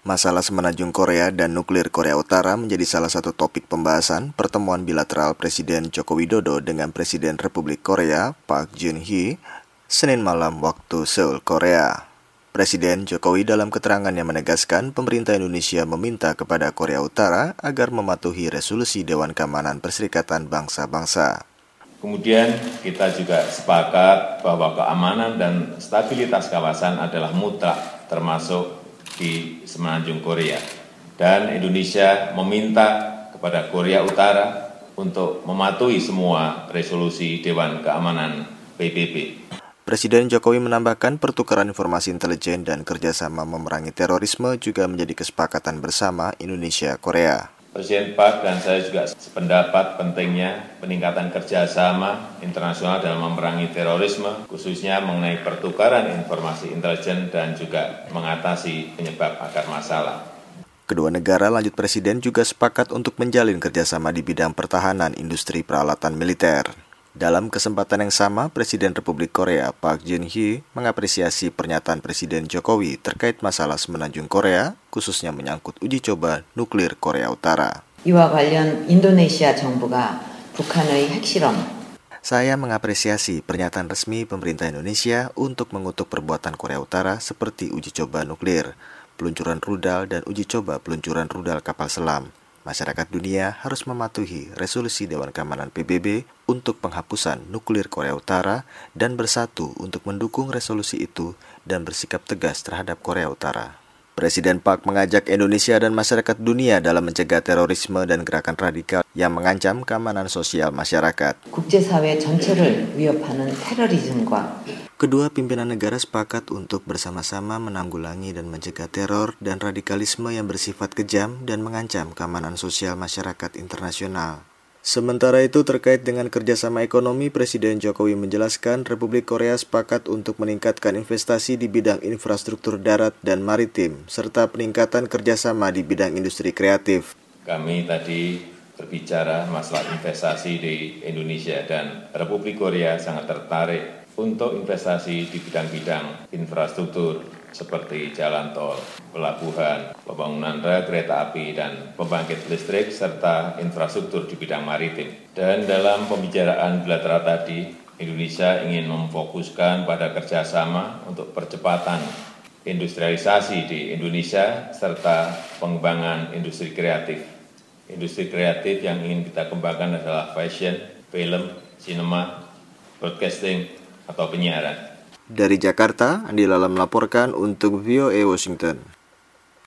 Masalah semenanjung Korea dan nuklir Korea Utara menjadi salah satu topik pembahasan pertemuan bilateral Presiden Joko Widodo dengan Presiden Republik Korea Park Geun-hye Senin malam waktu Seoul, Korea. Presiden Jokowi dalam keterangannya menegaskan pemerintah Indonesia meminta kepada Korea Utara agar mematuhi resolusi Dewan Keamanan Perserikatan Bangsa-Bangsa. Kemudian kita juga sepakat bahwa keamanan dan stabilitas kawasan adalah mutlak termasuk di semenanjung Korea. Dan Indonesia meminta kepada Korea Utara untuk mematuhi semua resolusi Dewan Keamanan PBB. Presiden Jokowi menambahkan pertukaran informasi intelijen dan kerjasama memerangi terorisme juga menjadi kesepakatan bersama Indonesia-Korea. Presiden Park dan saya juga sependapat pentingnya peningkatan kerjasama internasional dalam memerangi terorisme, khususnya mengenai pertukaran informasi intelijen dan juga mengatasi penyebab akar masalah. Kedua negara, lanjut Presiden, juga sepakat untuk menjalin kerjasama di bidang pertahanan industri peralatan militer. Dalam kesempatan yang sama, Presiden Republik Korea Park Geun-hye mengapresiasi pernyataan Presiden Jokowi terkait masalah semenanjung Korea, khususnya menyangkut uji coba nuklir Korea Utara. 이와 관련 인도네시아 정부가 북한의 핵실험. Saya mengapresiasi pernyataan resmi pemerintah Indonesia untuk mengutuk perbuatan Korea Utara seperti uji coba nuklir, peluncuran rudal dan uji coba peluncuran rudal kapal selam. Masyarakat dunia harus mematuhi resolusi Dewan Keamanan PBB untuk penghapusan nuklir Korea Utara dan bersatu untuk mendukung resolusi itu dan bersikap tegas terhadap Korea Utara. Presiden Park mengajak Indonesia dan masyarakat dunia dalam mencegah terorisme dan gerakan radikal yang mengancam keamanan sosial masyarakat. 국제사회 전체를 위협하는 테러리즘과 Kedua pimpinan negara sepakat untuk bersama-sama menanggulangi dan mencegah teror dan radikalisme yang bersifat kejam dan mengancam keamanan sosial masyarakat internasional. Sementara itu, terkait dengan kerjasama ekonomi, Presiden Jokowi menjelaskan Republik Korea sepakat untuk meningkatkan investasi di bidang infrastruktur darat dan maritim, serta peningkatan kerjasama di bidang industri kreatif. Kami tadi berbicara masalah investasi di Indonesia dan Republik Korea sangat tertarik untuk investasi di bidang-bidang infrastruktur seperti jalan tol, pelabuhan, pembangunan rel kereta api dan pembangkit listrik, serta infrastruktur di bidang maritim. Dan dalam pembicaraan bilateral tadi, Indonesia ingin memfokuskan pada kerjasama untuk percepatan industrialisasi di Indonesia serta pengembangan industri kreatif. Industri kreatif yang ingin kita kembangkan adalah fashion, film, sinema, broadcasting, atau penyiaran. Dari Jakarta, Andi Lala melaporkan untuk VOA Washington.